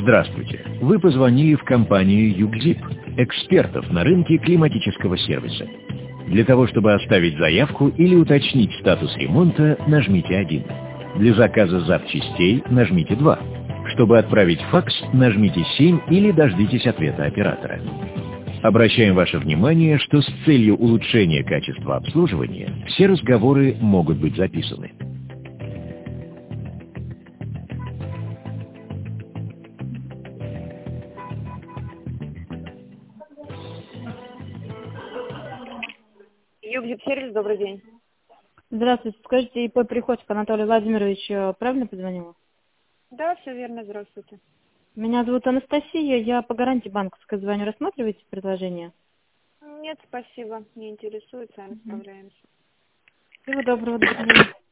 Здравствуйте. Вы позвонили в компанию «Югзип», экспертов на рынке климатического сервиса. Для того, чтобы оставить заявку или уточнить статус ремонта, нажмите 1. Для заказа запчастей нажмите 2. Чтобы отправить факс, нажмите 7 или дождитесь ответа оператора. Обращаем ваше внимание, что с целью улучшения качества обслуживания все разговоры могут быть записаны. Югзип-сервис, добрый день. Здравствуйте. Скажите, ИП Приходько Анатолий Владимирович правильно позвонила? Да, все верно, здравствуйте. Меня зовут Анастасия, я по гарантии банковской звоню. Рассматриваете предложение? Нет, спасибо, не интересует, сами справляемся. Всего доброго, до свидания.